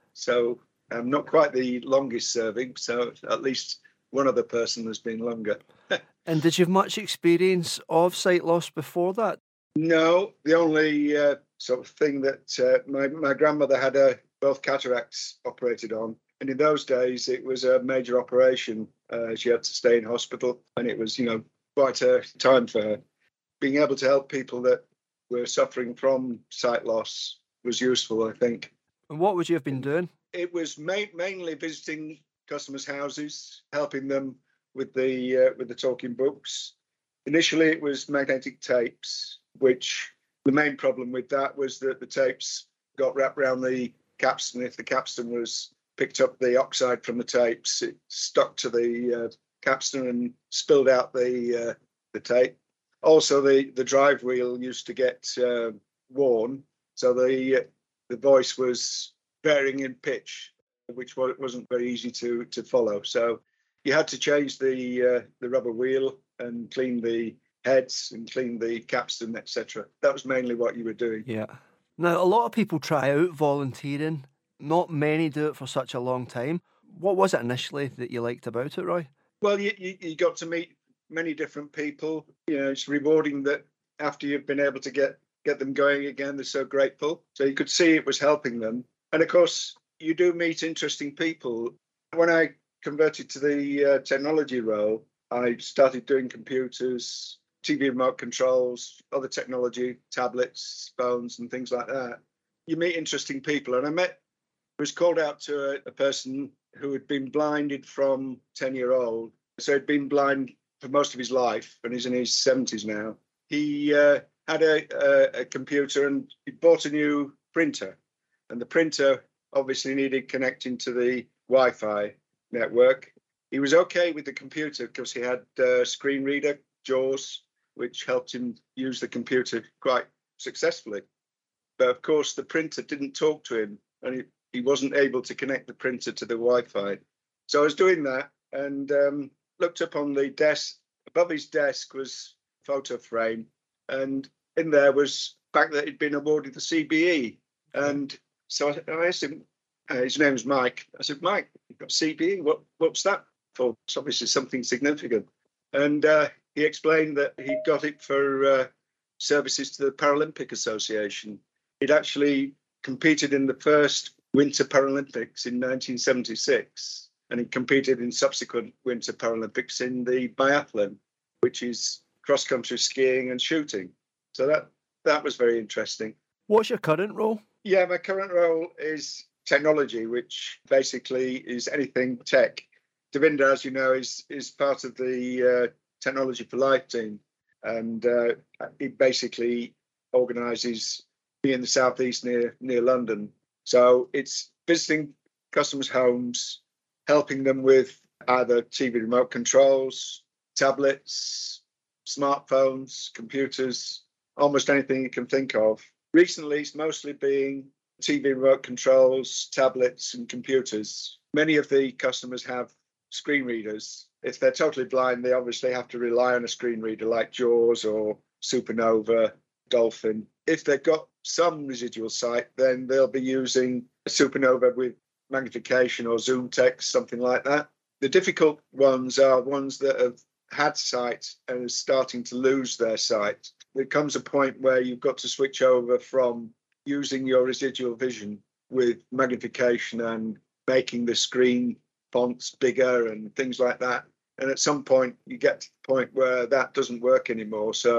So I'm not quite the longest serving. So at least one other person has been longer. And did you have much experience of sight loss before that? No, the only uh, sort of thing that uh, my, my grandmother had uh, both cataracts operated on. And in those days, it was a major operation. Uh, she had to stay in hospital, and it was, you know, quite a time for her. Being able to help people that were suffering from sight loss was useful, I think. And what would you have been doing? It was ma- mainly visiting customers' houses, helping them with the uh, with the talking books. Initially, it was magnetic tapes, which the main problem with that was that the tapes got wrapped around the capstan. If the capstan was picked up the oxide from the tapes, it stuck to the uh, capstan and spilled out the uh, the tape. Also, the, the drive wheel used to get uh, worn, so the uh, the voice was varying in pitch, which wasn't very easy to to follow. So you had to change the uh, the rubber wheel and clean the heads and clean the capstan, et cetera. That was mainly what you were doing. Yeah. Now, a lot of people try out volunteering. Not many do it for such a long time. What was it initially that you liked about it, Roy? Well, you, you, you got to meet many different people. You know, it's rewarding that after you've been able to get, get them going again, they're so grateful. So you could see it was helping them. And of course, you do meet interesting people. When I converted to the uh, technology role, I started doing computers, T V remote controls, other technology, tablets, phones, and things like that. You meet interesting people. And I met, was called out to a, a person who had been blinded from ten-year-old. So he'd been blind for most of his life, and he's in his seventies now. He uh, had a, a, a computer, and he bought a new printer. And the printer obviously needed connecting to the Wi-Fi network. He was okay with the computer because he had a screen reader, JAWS, which helped him use the computer quite successfully. But of course, the printer didn't talk to him, and he, he wasn't able to connect the printer to the Wi-Fi. So I was doing that and um, looked up on the desk. Above his desk was a photo frame, and in there was the fact that he'd been awarded the C B E. And so I, I asked him, uh, his name was Mike. I said, Mike, you've got C B E? What, what's that for? It's obviously something significant. And uh, he explained that he got it for uh, services to the Paralympic Association. He'd actually competed in the first Winter Paralympics in nineteen seventy-six, and he competed in subsequent Winter Paralympics in the biathlon, which is cross-country skiing and shooting. So that that was very interesting. What's your current role? Yeah, my current role is technology, which basically is anything tech. Devinder, as you know, is is part of the uh, Technology for Life team, and uh, it basically organises me in the southeast near near London. So it's visiting customers' homes, helping them with either T V remote controls, tablets, smartphones, computers, almost anything you can think of. Recently, it's mostly being T V remote controls, tablets, and computers. Many of the customers have screen readers. If they're totally blind, they obviously have to rely on a screen reader like JAWS or Supernova, Dolphin. If they've got some residual sight, then they'll be using Supernova with magnification or zoom text, something like that. The difficult ones are ones that have had sight and are starting to lose their sight. There comes a point where you've got to switch over from using your residual vision with magnification and making the screen fonts bigger and things like that. And at some point, you get to the point where that doesn't work anymore. So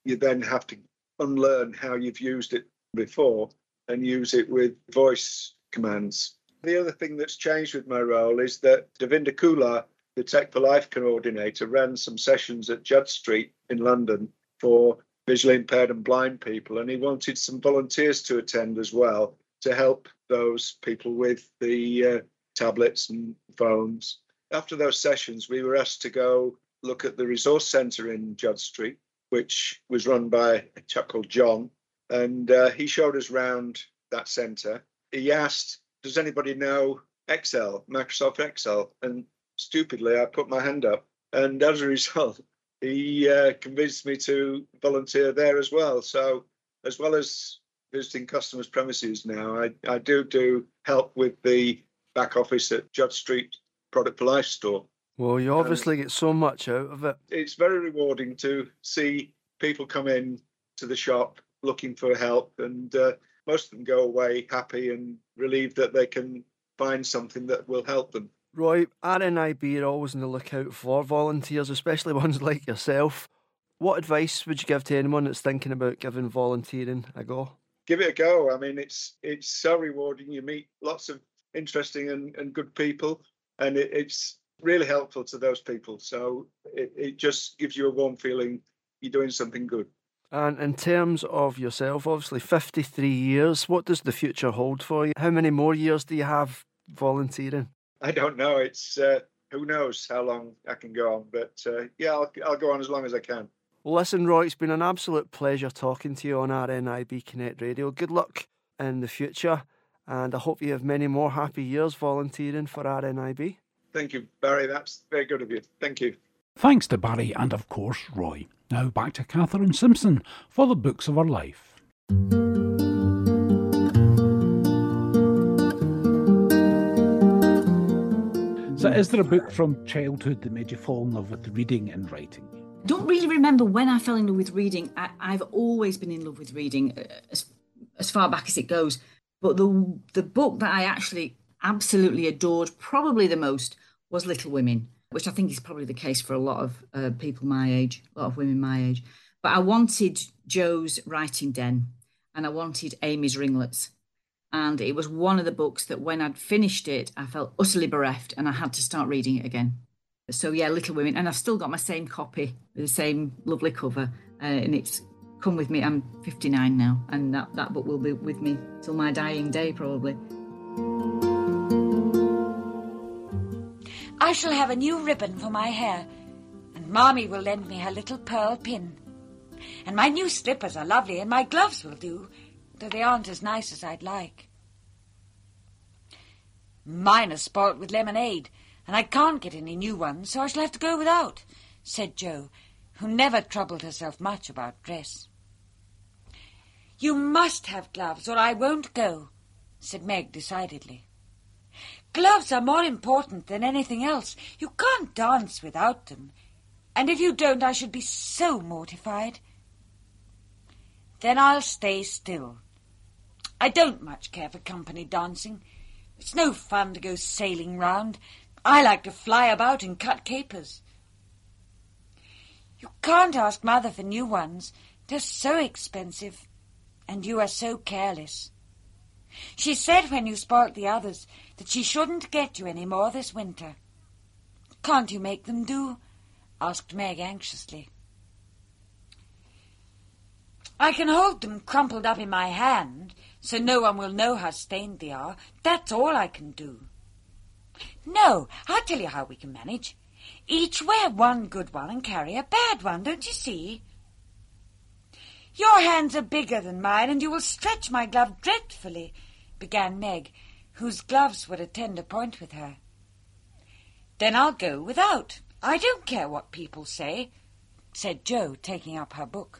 you then have to unlearn how you've used it before and use it with voice commands. The other thing that's changed with my role is that Davinder Kula, the Tech for Life coordinator, ran some sessions at Judd Street in London for visually impaired and blind people, and he wanted some volunteers to attend as well to help those people with the uh, tablets and phones. After those sessions, we were asked to go look at the resource centre in Judd Street, which was run by a chap called John, and uh, he showed us round that centre. He asked, does anybody know Excel, Microsoft Excel? And stupidly, I put my hand up. And as a result, he uh, convinced me to volunteer there as well. So as well as visiting customers' premises now, I, I do do help with the back office at Judd Street Product for Life store. Well, you obviously um, get so much out of it. It's very rewarding to see people come in to the shop looking for help, and uh, most of them go away happy and relieved that they can find something that will help them. Roy, R N I B are always on the lookout for volunteers, especially ones like yourself. What advice would you give to anyone that's thinking about giving volunteering a go? Give it a go. I mean, it's it's so rewarding. You meet lots of interesting and, and good people, and it, it's really helpful to those people. So it, it just gives you a warm feeling you're doing something good. And in terms of yourself, obviously fifty-three years, what does the future hold for you? How many more years do you have volunteering? I don't know. It's uh, who knows how long I can go on, but uh, yeah, I'll, I'll go on as long as I can. Well, listen, Roy, it's been an absolute pleasure talking to you on R N I B Connect Radio. Good luck in the future, and I hope you have many more happy years volunteering for R N I B. Thank you, Barry. That's very good of you. Thank you. Thanks to Barry and, of course, Roy. Now back to Catherine Simpson for the books of her life. So is there a book from childhood that made you fall in love with reading and writing? Don't really remember when I fell in love with reading. I, I've always been in love with reading, as, as far back as it goes. But the the book that I actually absolutely adored, probably the most, was Little Women, which I think is probably the case for a lot of uh, people my age, a lot of women my age. But I wanted Jo's writing den, and I wanted Amy's ringlets. And it was one of the books that when I'd finished it, I felt utterly bereft and I had to start reading it again. So yeah, Little Women. And I've still got my same copy, with the same lovely cover. Uh, and it's come with me. I'm fifty-nine now. And that, that book will be with me till my dying day, probably. I shall have a new ribbon for my hair, and Mommy will lend me her little pearl pin. And my new slippers are lovely, and my gloves will do, though they aren't as nice as I'd like. Mine are spoilt with lemonade, and I can't get any new ones, so I shall have to go without, said Jo, who never troubled herself much about dress. You must have gloves, or I won't go, said Meg decidedly. Gloves are more important than anything else. You can't dance without them. And if you don't, I should be so mortified. Then I'll stay still. I don't much care for company dancing. It's no fun to go sailing round. I like to fly about and cut capers. You can't ask Mother for new ones. They're so expensive. And you are so careless. She said when you spoilt the others that she shouldn't get you any more this winter. Can't you make them do? Asked Meg anxiously. I can hold them crumpled up in my hand, so no one will know how stained they are. That's all I can do. No, I'll tell you how we can manage. Each wear one good one and carry a bad one, don't you see? Your hands are bigger than mine, and you will stretch my glove dreadfully, began Meg, whose gloves were a tender point with her. Then I'll go without. I don't care what people say, said Jo, taking up her book.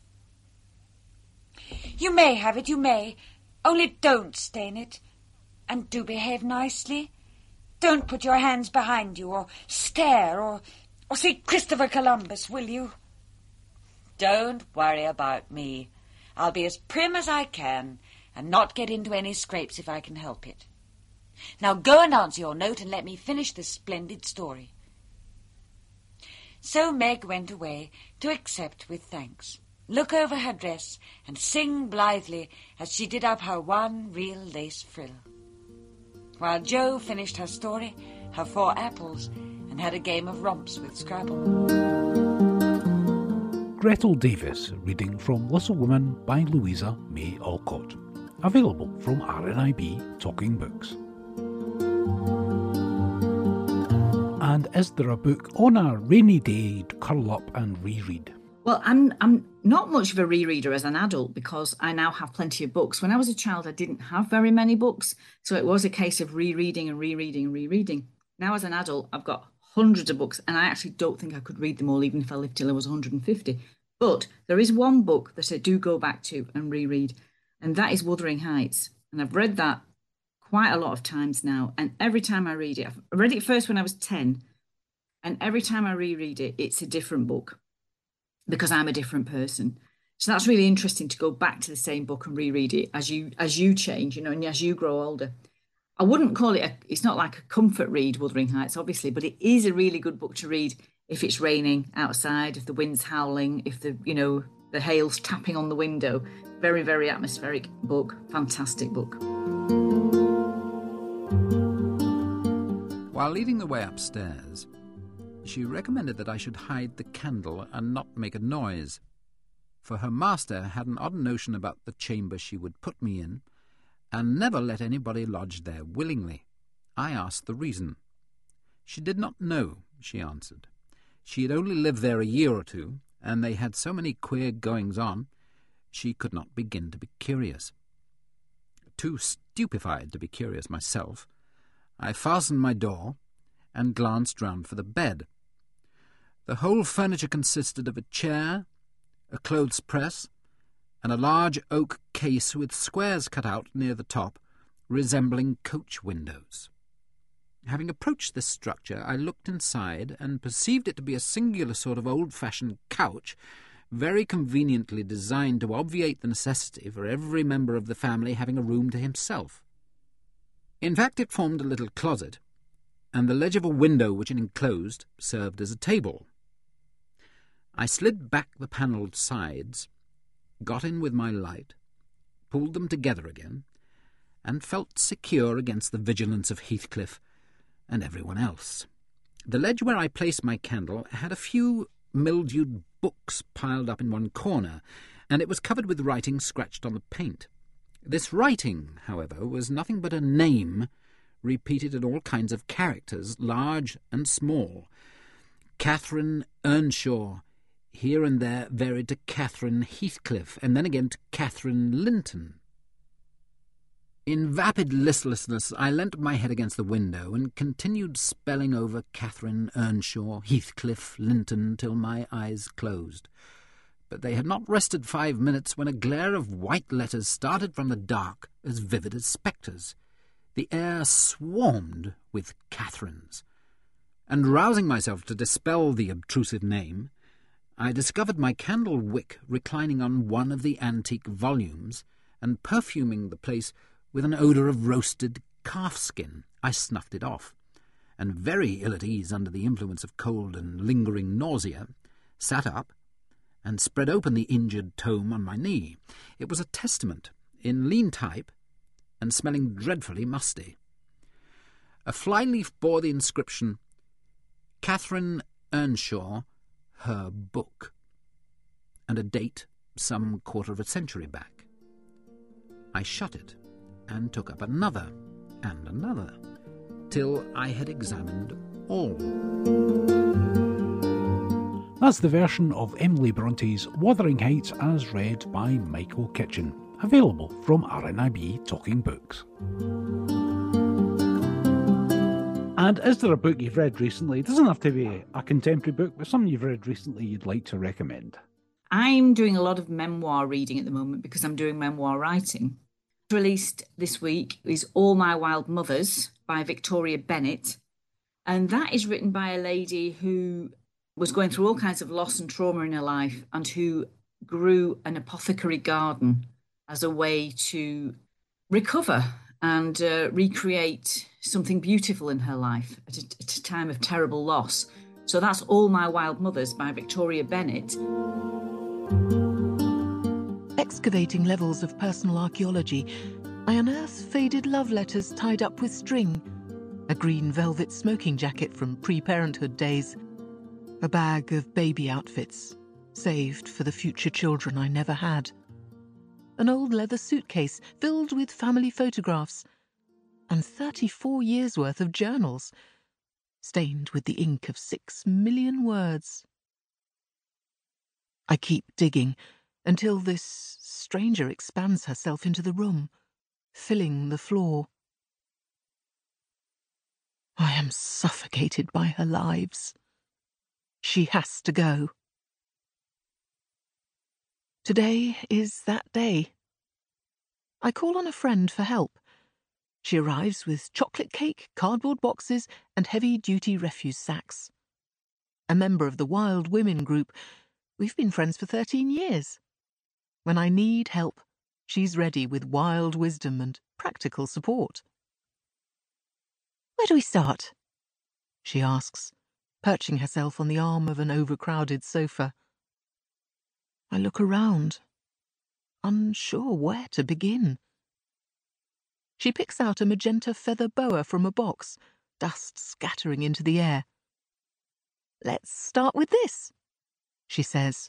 You may have it, you may. Only don't stain it. And do behave nicely. Don't put your hands behind you, or stare, or, or say Christopher Columbus, will you? Don't worry about me. I'll be as prim as I can, and not get into any scrapes if I can help it. Now go and answer your note and let me finish this splendid story. So Meg went away to accept with thanks. look over her dress, and sing blithely as she did up her one real lace frill. While Jo finished her story, her four apples, and had a game of romps with Scrabble. Gretel Davis, reading from Little Women by Louisa May Alcott. Available from R N I B Talking Books. And is there a book on a rainy day to curl up and reread? Well, I'm I'm not much of a rereader as an adult because I now have plenty of books. When I was a child, I didn't have very many books, so it was a case of rereading and rereading and rereading. Now as an adult, I've got hundreds of books, and I actually don't think I could read them all, even if I lived till I was one hundred fifty. But there is one book that I do go back to and reread, and that is Wuthering Heights. And I've read that quite a lot of times now, and every time I read it, I read it first when I was ten, and every time I reread it, it's a different book because I'm a different person. So that's really interesting to go back to the same book and reread it as you as you change, you know, and as you grow older. I wouldn't call it, a, it's not like a comfort read, Wuthering Heights, obviously, but it is a really good book to read if it's raining outside, if the wind's howling, if the, you know, the hail's tapping on the window. Very, very atmospheric book. Fantastic book. While leading the way upstairs, she recommended that I should hide the candle and not make a noise, for her master had an odd notion about the chamber she would put me in, and never let anybody lodge there willingly. I asked the reason. She did not know, she answered. She had only lived there a year or two, and they had so many queer goings-on, she could not begin to be curious. Too stupefied to be curious myself, I fastened my door and glanced round for the bed. The whole furniture consisted of a chair, a clothes press, and a large oak case with squares cut out near the top, resembling coach windows. Having approached this structure, I looked inside and perceived it to be a singular sort of old-fashioned couch, very conveniently designed to obviate the necessity for every member of the family having a room to himself. In fact, it formed a little closet, and the ledge of a window which it enclosed served as a table. I slid back the panelled sides, got in with my light, pulled them together again, and felt secure against the vigilance of Heathcliff and everyone else. The ledge where I placed my candle had a few mildewed books piled up in one corner, and it was covered with writing scratched on the paint. This writing, however, was nothing but a name repeated in all kinds of characters, large and small. Catherine Earnshaw, here and there varied to Catherine Heathcliff, and then again to Catherine Linton. In vapid listlessness, I leant my head against the window and continued spelling over Catherine Earnshaw, Heathcliff, Linton, till my eyes closed. But they had not rested five minutes when a glare of white letters started from the dark as vivid as spectres. The air swarmed with Catherines, and rousing myself to dispel the obtrusive name, I discovered my candle wick reclining on one of the antique volumes, and perfuming the place with an odour of roasted calfskin. I snuffed it off, and very ill at ease under the influence of cold and lingering nausea, sat up and spread open the injured tome on my knee. It was a testament, in lean type, and smelling dreadfully musty. A flyleaf bore the inscription, Catherine Earnshaw, her book, and a date some quarter of a century back. I shut it, and took up another, and another, till I had examined all. That's the version of Emily Bronte's Wuthering Heights as read by Michael Kitchen, available from R N I B Talking Books. And is there a book you've read recently? It doesn't have to be a contemporary book, but something you've read recently you'd like to recommend. I'm doing a lot of memoir reading at the moment because I'm doing memoir writing. Released this week is All My Wild Mothers by Victoria Bennett. And that is written by a lady who was going through all kinds of loss and trauma in her life and who grew an apothecary garden as a way to recover and uh, recreate something beautiful in her life at a, at a time of terrible loss. So that's All My Wild Mothers by Victoria Bennett. Excavating levels of personal archaeology, I unearth faded love letters tied up with string, a green velvet smoking jacket from pre-parenthood days, a bag of baby outfits, saved for the future children I never had, an old leather suitcase filled with family photographs, and thirty-four years' worth of journals, stained with the ink of six million words. I keep digging until this stranger expands herself into the room, filling the floor. I am suffocated by her lives. She has to go. Today is that day. I call on a friend for help. She arrives with chocolate cake, cardboard boxes, and heavy-duty refuse sacks. A member of the Wild Women group, we've been friends for thirteen years. When I need help, she's ready with wild wisdom and practical support. Where do we start? She asks, perching herself on the arm of an overcrowded sofa. I look around, unsure where to begin. She picks out a magenta feather boa from a box, dust scattering into the air. Let's start with this, she says.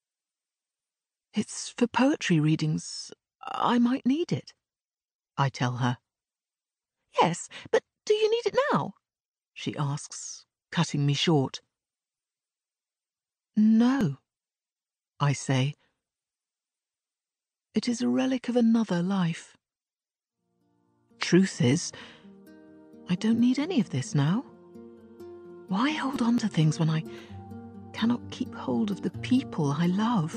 It's for poetry readings. I might need it, I tell her. Yes, but do you need it now? She asks, cutting me short. No, I say. It is a relic of another life. Truth is, I don't need any of this now. Why hold on to things when I cannot keep hold of the people I love?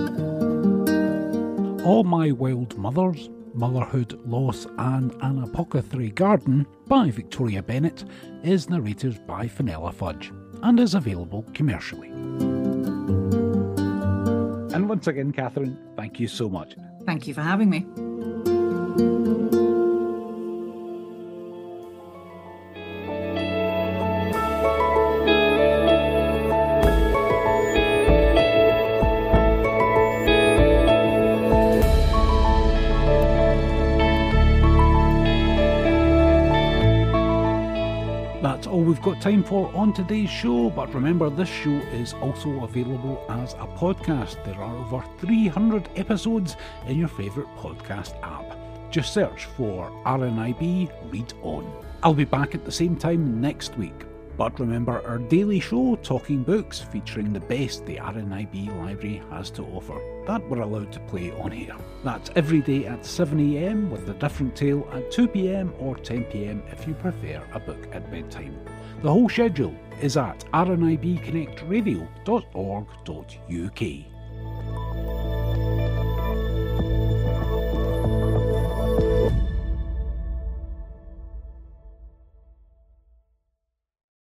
All My Wild Mothers, Motherhood, Loss and an Apothecary Garden by Victoria Bennett is narrated by Fenella Fudge and is available commercially. And once again, Catherine, thank you so much. Thank you for having me. All we've got time for on today's show, but remember this show is also available as a podcast. There are over three hundred episodes in your favourite podcast app. Just search for R N I B Read On. I'll be back at the same time next week. But remember our daily show, Talking Books, featuring the best the R N I B library has to offer, that we're allowed to play on here. That's every day at seven a m with a different tale at two p m or ten p m if you prefer a book at bedtime. The whole schedule is at r n i b connect radio dot org dot u k.